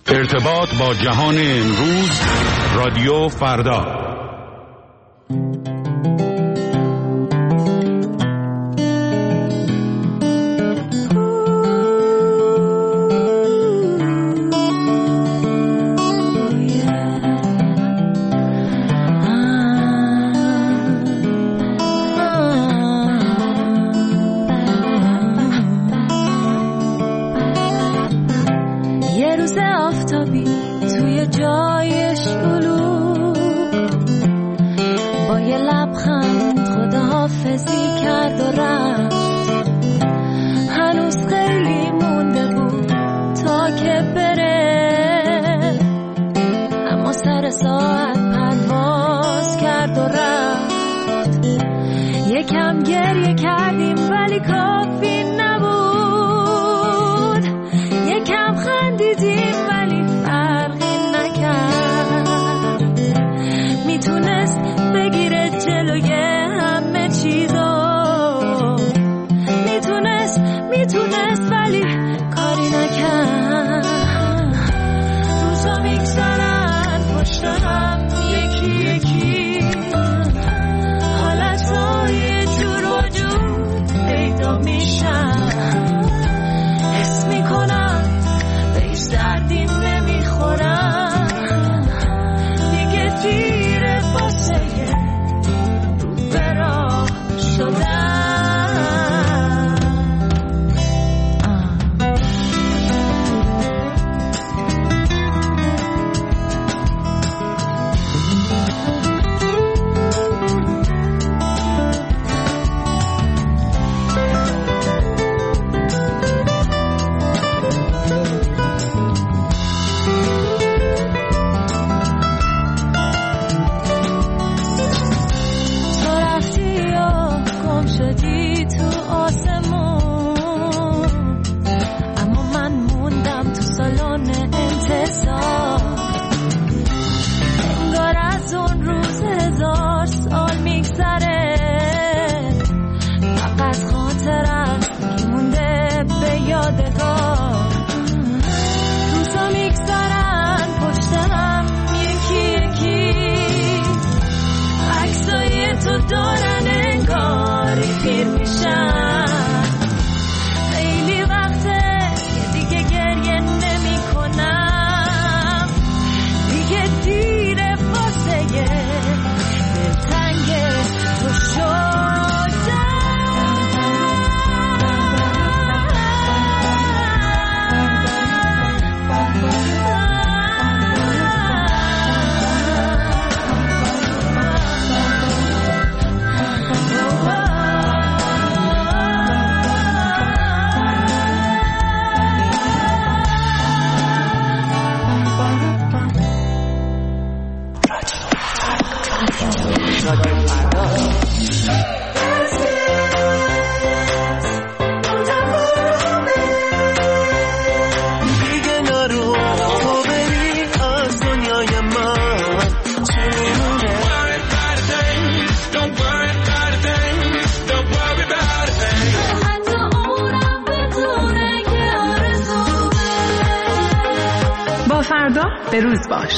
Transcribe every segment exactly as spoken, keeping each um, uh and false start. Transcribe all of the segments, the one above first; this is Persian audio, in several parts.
ارتباط با جهان امروز، رادیو فردا. فردا به روز باش.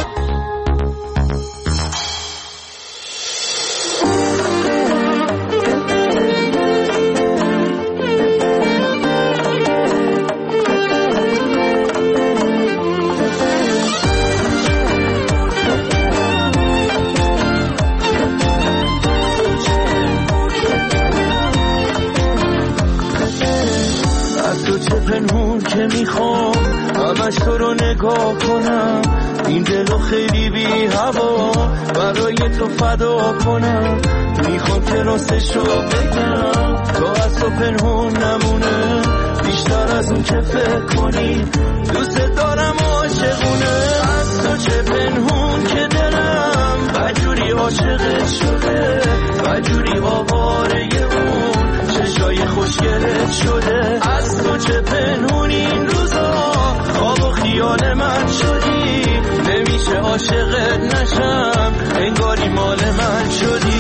از تو چه پنهون که میخوام همش تو رو نگاه کنم، این دلو خیلی بی هوا برای تو فدا کنم، میخوام که راستشو بگم تو از تو پنهون نمونه، بیشتر از اون که فکر کنی دوست دارم عاشقونه. از تو چه پنهون که دلم بجوری عاشقت شده، بجوری آواره اون چشای خوشگلت شده. از تو چه پنهون این روزا خواب و خیال من شدی، نمیشه عاشقت نشم انگاری مال من شدی.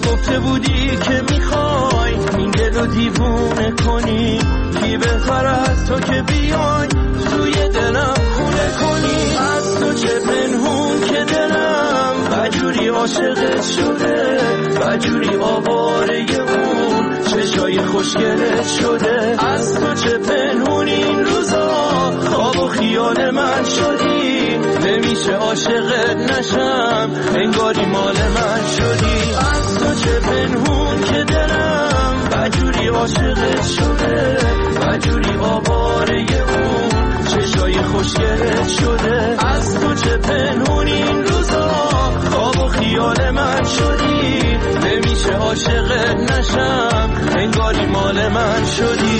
گفته بودی که میخوای این دلو دیوونه کنی، کی بهتر از تو که بیای توی دلم خونه کنی. از تو چه پنهون که دلم بجوری عاشقت شده، بجوری آواره اون چشای خوشگلت شده. از تو چه پنهون این روزا خواب و خیال من شدی، نمیشه عاشقت نشم انگاری مال من شدی. از تو چه پنهون که دلم بجوری عاشقت شده، بجوری آواره اون چشای خوشگلت شده. از تو چه پنهون این روزا خواب و خیال من شدی، نمیشه عاشقت نشم انگاری مال من شدی.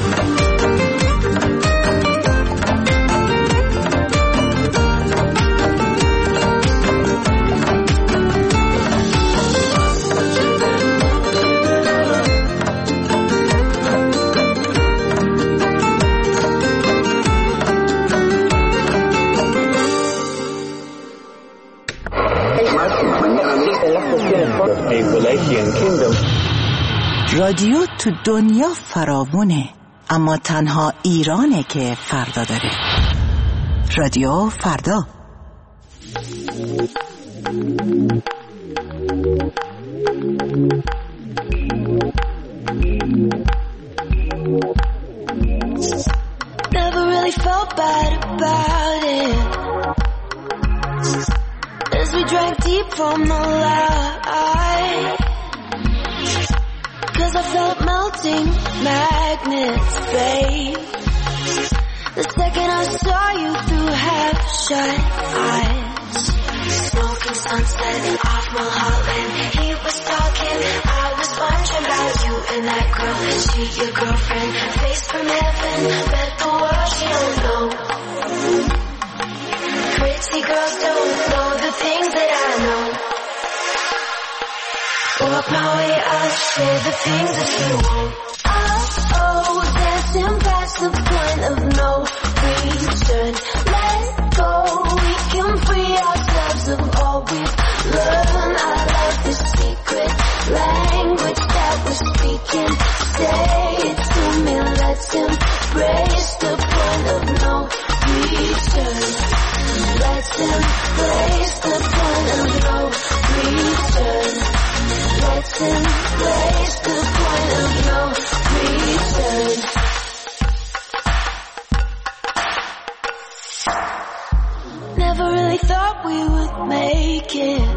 رادیو تو دنیا فراوونه، اما تنها ایرانه که فردا داره. رادیو فردا. Never really felt bad about it, as we drank deep from the light. Cause I felt melting magnets, babe. The second I saw you through half-shut eyes. Smoking sunset off Mulholland. He was talking, I was wondering about you and that girl. She your girlfriend, face from heaven, bet the world she don't know. Pretty girls don't know the things that I know. Walk my way, I'll share the things that you won't. Oh, oh, dancing past the point of no return. Let go, we can free ourselves of all we've learned. I love the secret language that we're speaking. Say it to me, let's embrace the point of no return. Let's embrace the point of no return. Let's embrace the point of no return. Never really thought we would make it.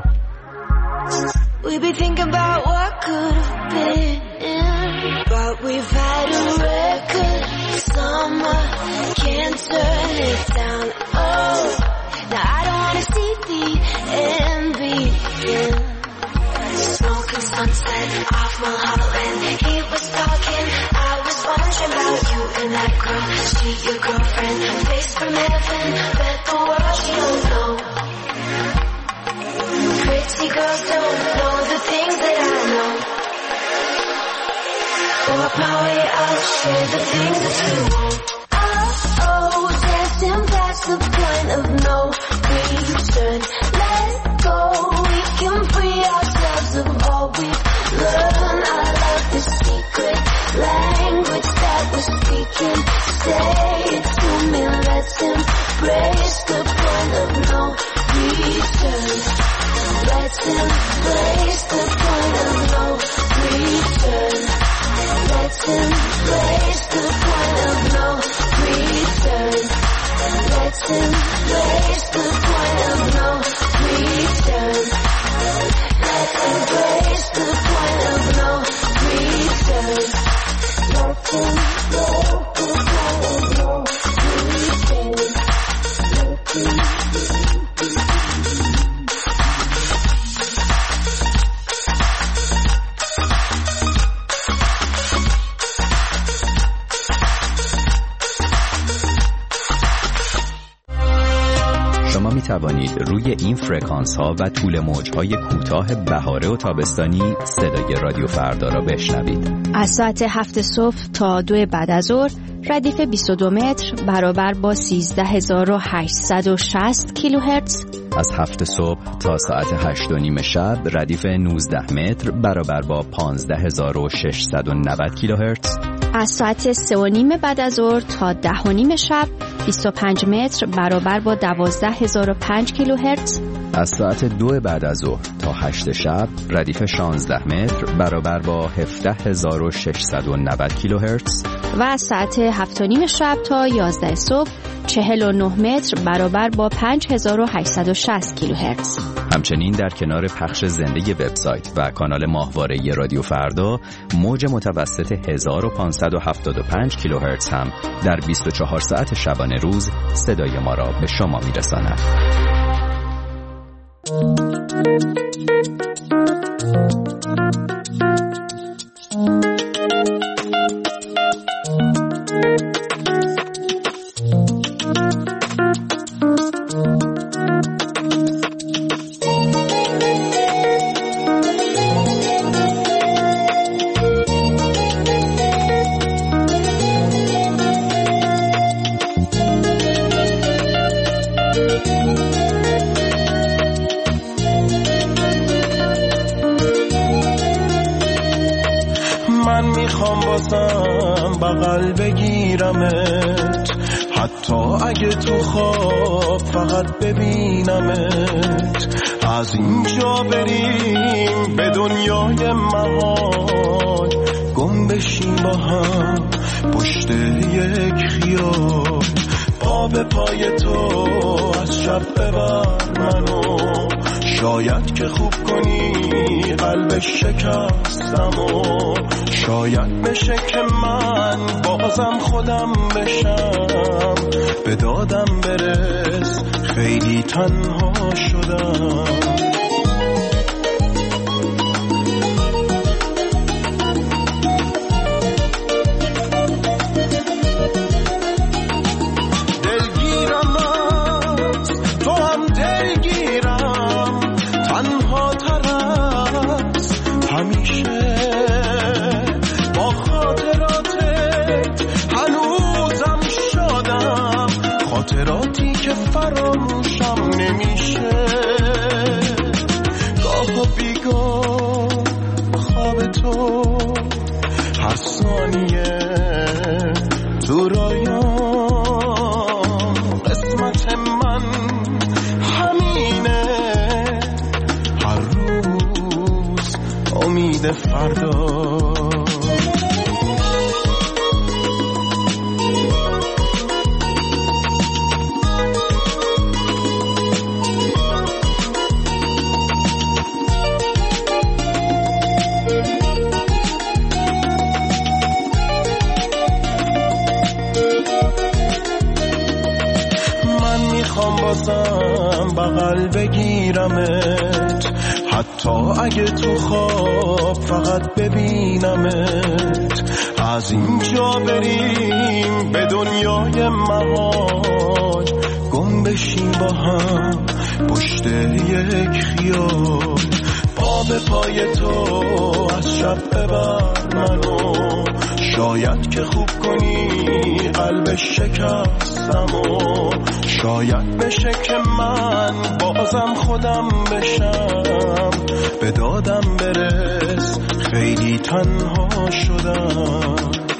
We'd be thinking about what could have been, but we've had a record summer, can't turn it down. Oh, now I don't wanna see the end begin. Smoking sunset off Mulholland. He was talking, I was wondering about you and that girl. She your girlfriend, face from heaven, bet the world she don't know. Pretty girls don't know the things that I know. Walk my way, I'll share the things that you won't. Oh, oh, dancing past the point of no return. Let go, we can free ourselves of all we've learned. I love the secret language that we're speaking. Say it to me, let's embrace the point of no return. Let's embrace the point of no return. Let's embrace the point of no return. Let's embrace the point of no return. Let's embrace the point of no return. Let's embrace the point of no می توانید روی این فرکانس ها و طول موج های کوتاه بهاره و تابستانی صدای رادیو فردا را بشنوید. از ساعت هفت صبح تا دو بعد از ظهر ردیف بیست و دو متر برابر با سیزده هزار و هشتصد و شصت کیلوهرتز. از هفت صبح تا ساعت هشت و نیم شب ردیف نوزده متر برابر با پانزده هزار و ششصد و نود کیلوهرتز. از ساعت سه و نیم بعد از ظهر تا ده و نیم شب بیست و پنج متر برابر با دوازده هزار و پنج کیلوهرتز. از ساعت دو بعد از ظهر تا هشت شب ردیف شانزده متر برابر با هفده هزار و ششصد و نود کیلوهرتز. و از ساعت هفت و نیم شب تا یازده صبح چهل و نه متر برابر با پنج هزار و هشتصد و شصت کیلوهرتز. همچنین در کنار پخش زنده وبسایت و کانال ماهواره رادیو فردا، موج متوسط هزار و پانصد و هفتاد و پنج کیلوهرتز هم در بیست و چهار ساعت شبانه روز صدای ما را به شما میرساند. بغل بگیرمت، حتی اگه تو خواب فقط ببینمت. از اینجا بریم به دنیای محال، گم بشیم با هم پشت یک خیال. پا به پای تو از شب ببر منو، شاید که خوب کنی قلب شکستم و شاید بشه که من بازم خودم بشم. به دادم برس خیلی تنها شدم. خاطراتی که فراموشم نمیشه، گاه و بیگاه خواب تو هر ثانیه تو رایام. قسمت من همینه، هر روز امید فردا. بغل بگیرمت، حتی اگه تو خواب فقط ببینمت. از اینجا بریم به دنیای محال، گم بشیم با هم پشت یک خیال. پا به پای تو از شب ببر منو، شاید که خوب کنی قلب شکستم و شاید بشه که من بازم خودم بشم. به دادم برس خیلی تنها شدم.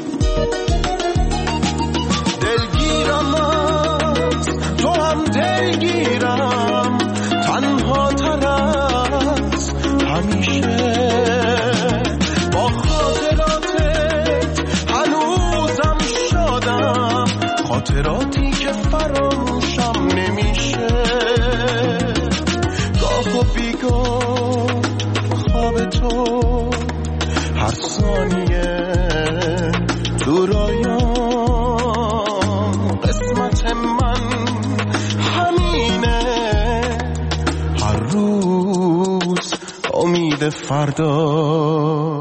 دلگیرم است تو هم دلگیرم، تنها تر از همیشه. با خاطراتت هنوزم شادم، خاطراتی که فراموشم نمیشه. گاه و بیگاه خواب تو هر ثانیه تو رایام. قسمت من همینه، هر روز امید فردا.